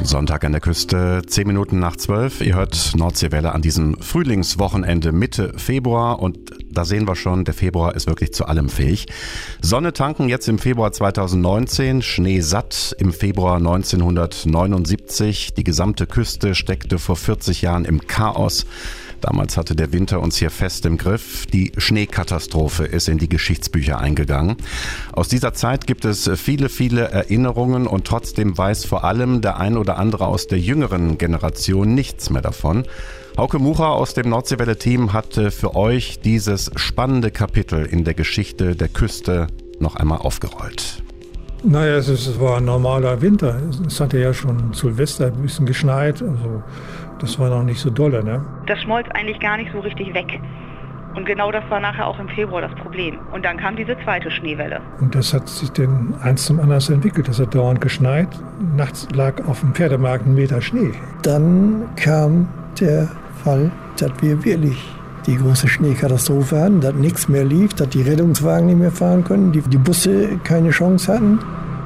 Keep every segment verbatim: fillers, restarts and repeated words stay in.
Sonntag an der Küste, zehn Minuten nach zwölf. Ihr hört Nordseewelle an diesem Frühlingswochenende Mitte Februar und da sehen wir schon, der Februar ist wirklich zu allem fähig. Sonne tanken jetzt im Februar zweitausendneunzehn, Schnee satt im Februar neunzehnhundertneunundsiebzig. Die gesamte Küste steckte vor vierzig Jahren im Chaos. Damals hatte der Winter uns hier fest im Griff. Die Schneekatastrophe ist in die Geschichtsbücher eingegangen. Aus dieser Zeit gibt es viele, viele Erinnerungen und trotzdem weiß vor allem der ein oder andere aus der jüngeren Generation nichts mehr davon. Hauke Mucha aus dem Nordseewelle-Team hat für euch dieses spannende Kapitel in der Geschichte der Küste noch einmal aufgerollt. Naja, es, ist, es war ein normaler Winter. Es hatte ja schon Silvester ein bisschen geschneit. Also das war noch nicht so dolle, ne? Das schmolz eigentlich gar nicht so richtig weg. Und genau das war nachher auch im Februar das Problem. Und dann kam diese zweite Schneewelle. Und das hat sich dann eins zum anderen entwickelt. Das hat dauernd geschneit. Nachts lag auf dem Pferdemarkt ein Meter Schnee. Dann kam der Fall, dass wir wirklich die große Schneekatastrophe hatten, dass nichts mehr lief, dass die Rettungswagen nicht mehr fahren können, die, die Busse keine Chance hatten.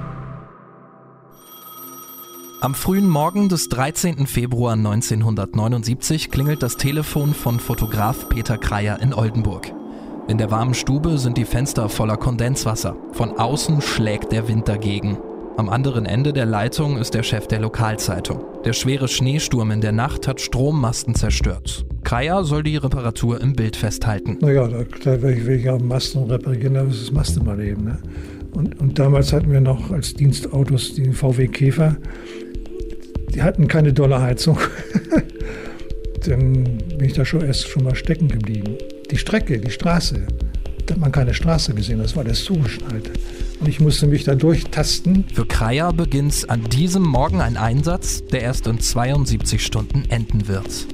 Am frühen Morgen des dreizehnten Februar neunzehnhundertneunundsiebzig klingelt das Telefon von Fotograf Peter Kreyer in Oldenburg. In der warmen Stube sind die Fenster voller Kondenswasser. Von außen schlägt der Wind dagegen. Am anderen Ende der Leitung ist der Chef der Lokalzeitung. Der schwere Schneesturm in der Nacht hat Strommasten zerstört. Kreyer soll die Reparatur im Bild festhalten. Naja, da, da will ich auch Masten reparieren, aber das Maste mal eben. Ne? Und, und damals hatten wir noch als Dienstautos den V W Käfer. Die hatten keine dolle Heizung. Dann bin ich da schon erst schon mal stecken geblieben. Die Strecke, die Straße, da hat man keine Straße gesehen, das war alles zugeschneit. Und ich musste mich da durchtasten. Für Kreyer beginnt an diesem Morgen ein Einsatz, der erst in zweiundsiebzig Stunden enden wird.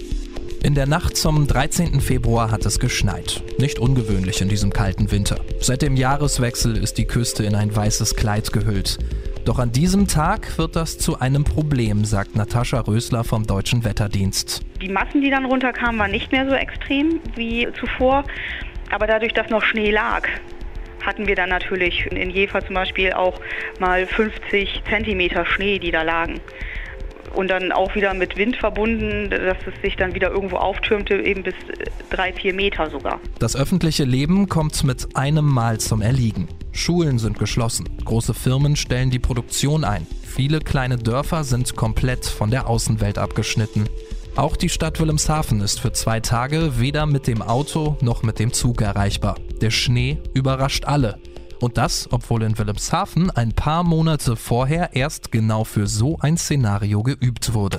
In der Nacht zum dreizehnten Februar hat es geschneit. Nicht ungewöhnlich in diesem kalten Winter. Seit dem Jahreswechsel ist die Küste in ein weißes Kleid gehüllt. Doch an diesem Tag wird das zu einem Problem, sagt Natascha Rösler vom Deutschen Wetterdienst. Die Massen, die dann runterkamen, waren nicht mehr so extrem wie zuvor. Aber dadurch, dass noch Schnee lag, hatten wir dann natürlich in Jever zum Beispiel auch mal fünfzig Zentimeter Schnee, die da lagen. Und dann auch wieder mit Wind verbunden, dass es sich dann wieder irgendwo auftürmte, eben bis drei, vier Meter sogar. Das öffentliche Leben kommt mit einem Mal zum Erliegen. Schulen sind geschlossen, große Firmen stellen die Produktion ein. Viele kleine Dörfer sind komplett von der Außenwelt abgeschnitten. Auch die Stadt Wilhelmshaven ist für zwei Tage weder mit dem Auto noch mit dem Zug erreichbar. Der Schnee überrascht alle. Und das, obwohl in Wilhelmshaven ein paar Monate vorher erst genau für so ein Szenario geübt wurde.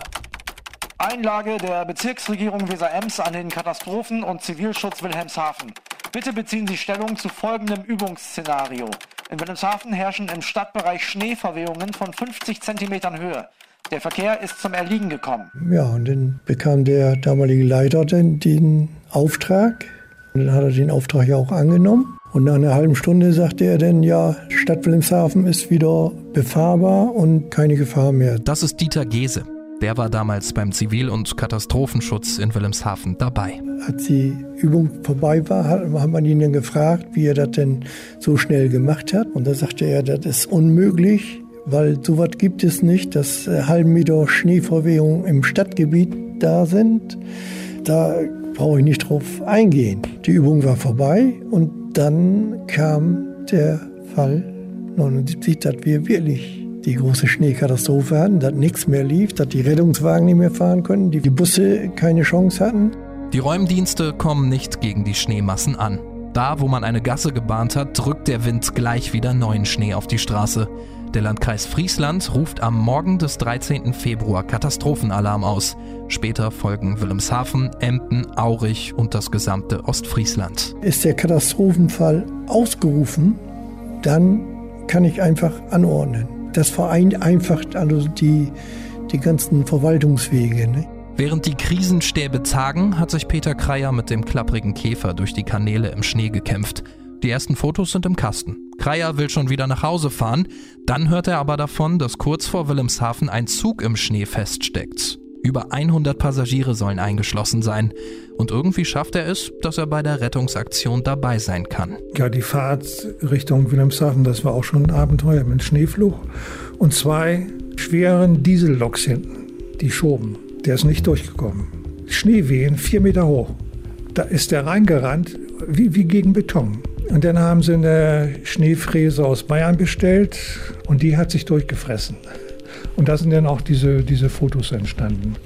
Einlage der Bezirksregierung Weser-Ems an den Katastrophen- und Zivilschutz Wilhelmshaven. Bitte beziehen Sie Stellung zu folgendem Übungsszenario. In Wilhelmshaven herrschen im Stadtbereich Schneeverwehungen von fünfzig Zentimetern Höhe. Der Verkehr ist zum Erliegen gekommen. Ja, und dann bekam der damalige Leiter den, den Auftrag. Und dann hat er den Auftrag ja auch angenommen. Und nach einer halben Stunde sagte er dann, ja, Stadt Wilhelmshaven ist wieder befahrbar und keine Gefahr mehr. Das ist Dieter Gese. Der war damals beim Zivil- und Katastrophenschutz in Wilhelmshaven dabei. Als die Übung vorbei war, hat, hat man ihn dann gefragt, wie er das denn so schnell gemacht hat. Und da sagte er, das ist unmöglich, weil sowas gibt es nicht, dass äh, halben Meter Schneeverwehungen im Stadtgebiet da sind. Da brauche ich nicht drauf eingehen. Die Übung war vorbei und dann kam der Fall neunundsiebzig, dass wir wirklich die große Schneekatastrophe hatten, dass nichts mehr lief, dass die Rettungswagen nicht mehr fahren konnten, die Busse keine Chance hatten. Die Räumdienste kommen nicht gegen die Schneemassen an. Da, wo man eine Gasse gebahnt hat, drückt der Wind gleich wieder neuen Schnee auf die Straße. Der Landkreis Friesland ruft am Morgen des dreizehnten Februar Katastrophenalarm aus. Später folgen Wilhelmshaven, Emden, Aurich und das gesamte Ostfriesland. Ist der Katastrophenfall ausgerufen, dann kann ich einfach anordnen. Das vereinfacht also die, die ganzen Verwaltungswege. Ne? Während die Krisenstäbe tagen, hat sich Peter Kreyer mit dem klapprigen Käfer durch die Kanäle im Schnee gekämpft. Die ersten Fotos sind im Kasten. Kreyer will schon wieder nach Hause fahren, dann hört er aber davon, dass kurz vor Wilhelmshaven ein Zug im Schnee feststeckt. Über hundert Passagiere sollen eingeschlossen sein. Und irgendwie schafft er es, dass er bei der Rettungsaktion dabei sein kann. Ja, die Fahrt Richtung Wilhelmshaven, das war auch schon ein Abenteuer mit Schneeflug. Und zwei schweren Dieselloks hinten, die schoben. Der ist nicht durchgekommen. Schneewehen, vier Meter hoch. Da ist der reingerannt, wie, wie gegen Beton. Und dann haben sie eine Schneefräse aus Bayern bestellt und die hat sich durchgefressen. Und da sind dann auch diese, diese Fotos entstanden.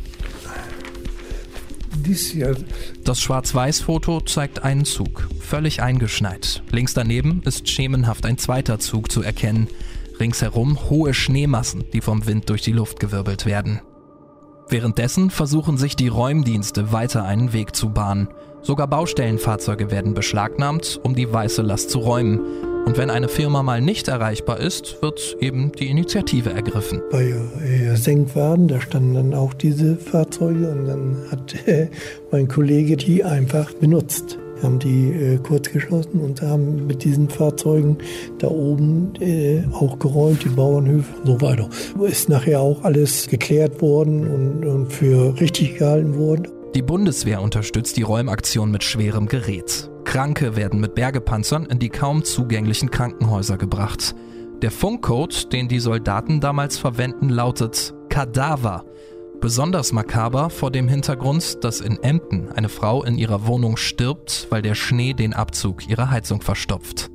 Dies hier. Das Schwarz-Weiß-Foto zeigt einen Zug, völlig eingeschneit. Links daneben ist schemenhaft ein zweiter Zug zu erkennen. Ringsherum hohe Schneemassen, die vom Wind durch die Luft gewirbelt werden. Währenddessen versuchen sich die Räumdienste weiter einen Weg zu bahnen. Sogar Baustellenfahrzeuge werden beschlagnahmt, um die weiße Last zu räumen. Und wenn eine Firma mal nicht erreichbar ist, wird eben die Initiative ergriffen. Bei äh, Senkwaden, da standen dann auch diese Fahrzeuge und dann hat äh, mein Kollege die einfach benutzt. Wir haben die äh, kurzgeschlossen und haben mit diesen Fahrzeugen da oben äh, auch geräumt, die Bauernhöfe und so weiter. Ist nachher auch alles geklärt worden und, und für richtig gehalten worden. Die Bundeswehr unterstützt die Räumaktion mit schwerem Gerät. Kranke werden mit Bergepanzern in die kaum zugänglichen Krankenhäuser gebracht. Der Funkcode, den die Soldaten damals verwenden, lautet Kadaver. Besonders makaber vor dem Hintergrund, dass in Emden eine Frau in ihrer Wohnung stirbt, weil der Schnee den Abzug ihrer Heizung verstopft.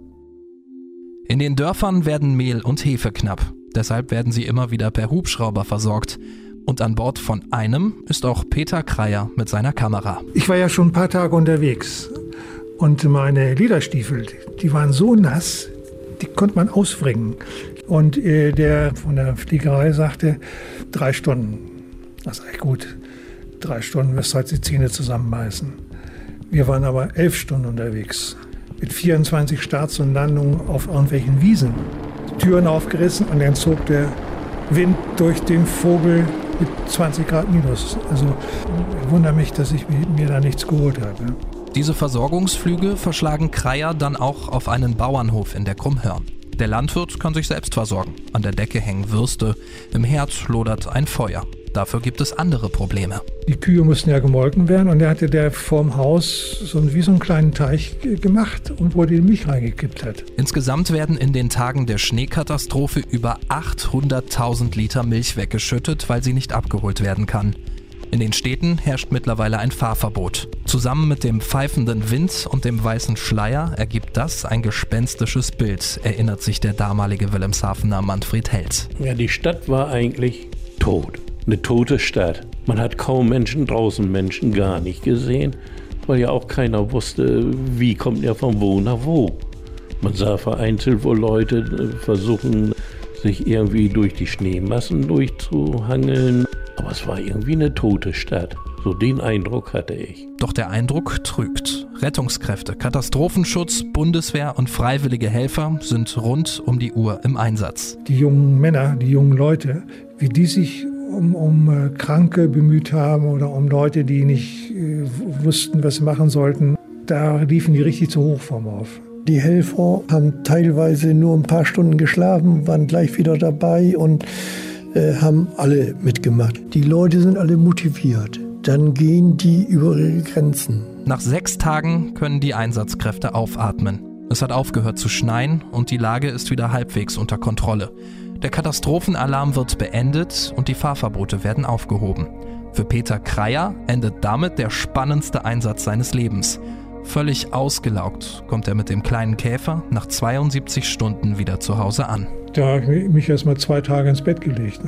In den Dörfern werden Mehl und Hefe knapp. Deshalb werden sie immer wieder per Hubschrauber versorgt. Und an Bord von einem ist auch Peter Kreyer mit seiner Kamera. Ich war ja schon ein paar Tage unterwegs und meine Lederstiefel, die waren so nass, die konnte man auswringen. Und äh, der von der Fliegerei sagte, drei Stunden. Das ist echt gut. Drei Stunden wirst du halt die Zähne zusammenbeißen. Wir waren aber elf Stunden unterwegs. Mit vierundzwanzig Starts und Landungen auf irgendwelchen Wiesen. Türen aufgerissen und dann zog der Wind durch den Vogel mit zwanzig Grad minus. Also ich wundere mich, dass ich mir da nichts geholt habe. Ne? Diese Versorgungsflüge verschlagen Kreyer dann auch auf einen Bauernhof in der Krummhörn. Der Landwirt kann sich selbst versorgen. An der Decke hängen Würste, im Herd lodert ein Feuer. Dafür gibt es andere Probleme. Die Kühe mussten ja gemolken werden und da hatte der vorm Haus so wie so einen kleinen Teich gemacht und wo die Milch reingekippt hat. Insgesamt werden in den Tagen der Schneekatastrophe über achthunderttausend Liter Milch weggeschüttet, weil sie nicht abgeholt werden kann. In den Städten herrscht mittlerweile ein Fahrverbot. Zusammen mit dem pfeifenden Wind und dem weißen Schleier ergibt das ein gespenstisches Bild, erinnert sich der damalige Wilhelmshavener Manfred Held. Ja, die Stadt war eigentlich tot. Eine tote Stadt. Man hat kaum Menschen draußen, Menschen gar nicht gesehen, weil ja auch keiner wusste, wie kommt er von wo nach wo. Man sah vereinzelt, wo Leute versuchen, sich irgendwie durch die Schneemassen durchzuhangeln. Aber es war irgendwie eine tote Stadt. So den Eindruck hatte ich. Doch der Eindruck trügt. Rettungskräfte, Katastrophenschutz, Bundeswehr und freiwillige Helfer sind rund um die Uhr im Einsatz. Die jungen Männer, die jungen Leute, wie die sich um, um Kranke bemüht haben oder um Leute, die nicht äh, wussten, was sie machen sollten, da liefen die richtig zur Hochform auf. Die Helfer haben teilweise nur ein paar Stunden geschlafen, waren gleich wieder dabei und äh, haben alle mitgemacht. Die Leute sind alle motiviert. Dann gehen die über ihre Grenzen. Nach sechs Tagen können die Einsatzkräfte aufatmen. Es hat aufgehört zu schneien und die Lage ist wieder halbwegs unter Kontrolle. Der Katastrophenalarm wird beendet und die Fahrverbote werden aufgehoben. Für Peter Kreyer endet damit der spannendste Einsatz seines Lebens. Völlig ausgelaugt kommt er mit dem kleinen Käfer nach zweiundsiebzig Stunden wieder zu Hause an. Da habe ich mich erst mal zwei Tage ins Bett gelegt.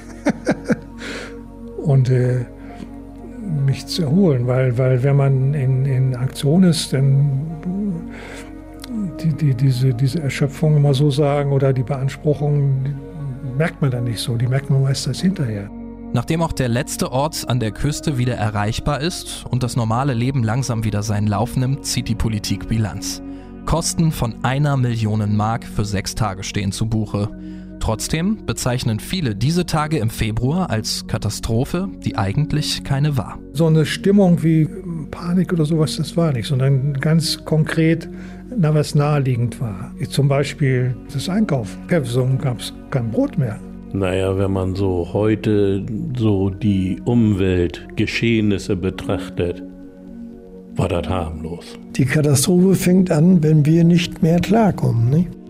und äh, mich zu erholen, weil, weil wenn man in, in Aktion ist, dann die, die, diese, diese Erschöpfung mal so sagen oder die Beanspruchung, die merkt man dann nicht so, die merkt man meist erst hinterher. Nachdem auch der letzte Ort an der Küste wieder erreichbar ist und das normale Leben langsam wieder seinen Lauf nimmt, zieht die Politik Bilanz. Kosten von einer Million Mark für sechs Tage stehen zu Buche. Trotzdem bezeichnen viele diese Tage im Februar als Katastrophe, die eigentlich keine war. So eine Stimmung wie Panik oder sowas, das war nicht, sondern ganz konkret, na, was naheliegend war. Zum Beispiel das Einkaufen. So gab es kein Brot mehr. Naja, wenn man so heute so die Umweltgeschehnisse betrachtet, war das harmlos. Die Katastrophe fängt an, wenn wir nicht mehr klarkommen, nicht?